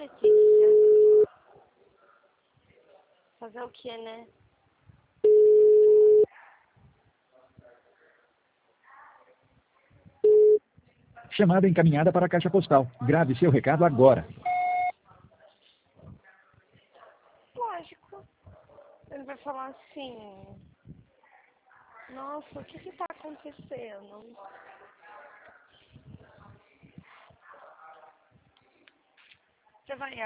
Letícia. Fazer o que, né? Chamada encaminhada para a caixa postal. Grave seu recado agora. Lógico. Ele vai falar assim... Nossa, o que tá acontecendo? Você vai